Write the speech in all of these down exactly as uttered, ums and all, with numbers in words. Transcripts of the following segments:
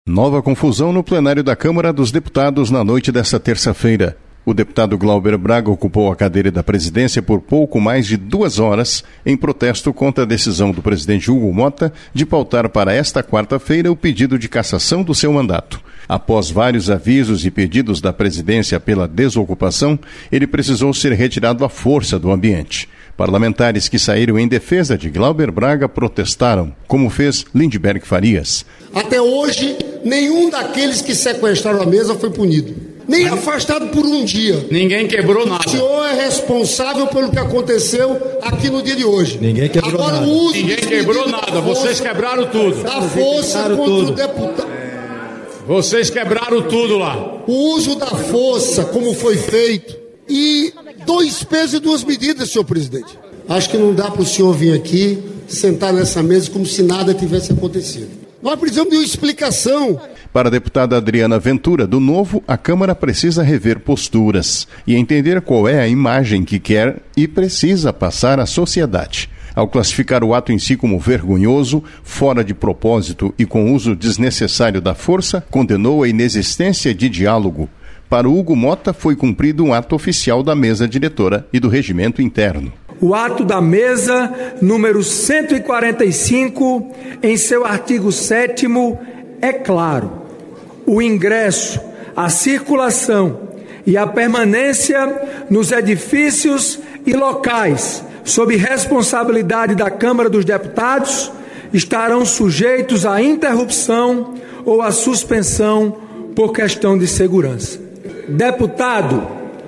Nova confusão no plenário da Câmara dos Deputados na noite desta terça-feira. O deputado Glauber Braga ocupou a cadeira da presidência por pouco mais de duas horas em protesto contra a decisão do presidente Hugo Motta de pautar para esta quarta-feira o pedido de cassação do seu mandato. Após vários avisos e pedidos da presidência pela desocupação, ele precisou ser retirado à força do ambiente. Parlamentares que saíram em defesa de Glauber Braga protestaram, como fez Lindbergh Farias. Até hoje, nenhum daqueles que sequestraram a mesa foi punido. Nem afastado por um dia. Ninguém quebrou nada. O senhor é responsável pelo que aconteceu aqui no dia de hoje. Ninguém quebrou Agora, nada. O uso Ninguém quebrou nada. Vocês quebraram tudo. Da força contra tudo. o deputado. Vocês quebraram tudo lá. O uso da força, como foi feito. E dois pesos e duas medidas, senhor presidente. Acho que não dá para o senhor vir aqui, sentar nessa mesa como se nada tivesse acontecido. Nós precisamos de uma explicação. Para a deputada Adriana Ventura, do Novo, a Câmara precisa rever posturas e entender qual é a imagem que quer e precisa passar à sociedade. Ao classificar o ato em si como vergonhoso, fora de propósito e com uso desnecessário da força, condenou a inexistência de diálogo. Para Hugo Motta, foi cumprido um ato oficial da mesa diretora e do regimento interno. O ato da mesa, número cento e quarenta e cinco, em seu artigo sétimo, é claro. O ingresso, a circulação e a permanência nos edifícios e locais sob responsabilidade da Câmara dos Deputados estarão sujeitos à interrupção ou à suspensão por questão de segurança. Deputado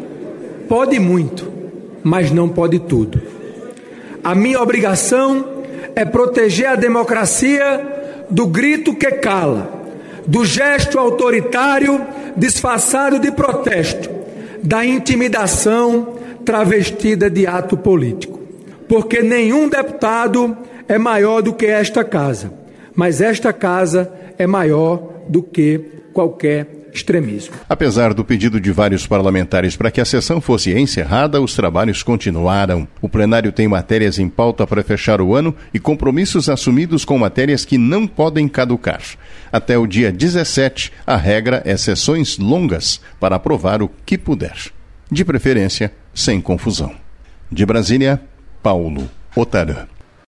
pode muito, mas não pode tudo. A minha obrigação é proteger a democracia do grito que cala, do gesto autoritário disfarçado de protesto, da intimidação travestida de ato político. Porque nenhum deputado é maior do que esta casa, mas esta casa é maior do que qualquer extremismo. Apesar do pedido de vários parlamentares para que a sessão fosse encerrada, os trabalhos continuaram. O plenário tem matérias em pauta para fechar o ano e compromissos assumidos com matérias que não podem caducar. Até o dia dezessete, a regra é sessões longas para aprovar o que puder. De preferência, sem confusão. De Brasília, Paulo Otarã.